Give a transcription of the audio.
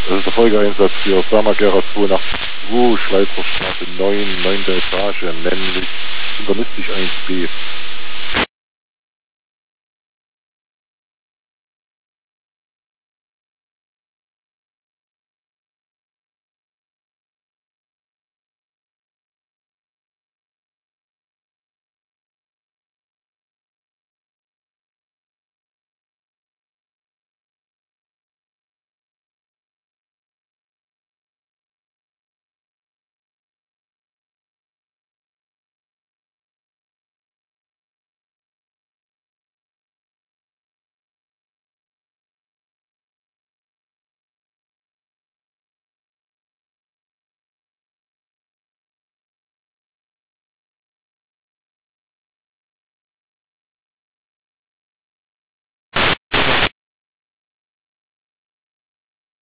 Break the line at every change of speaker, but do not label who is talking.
Das ist der Folgeeinsatz für Samagera 82, Schweizer Straße 9, 9. Etage, männlich, internistisch 1b.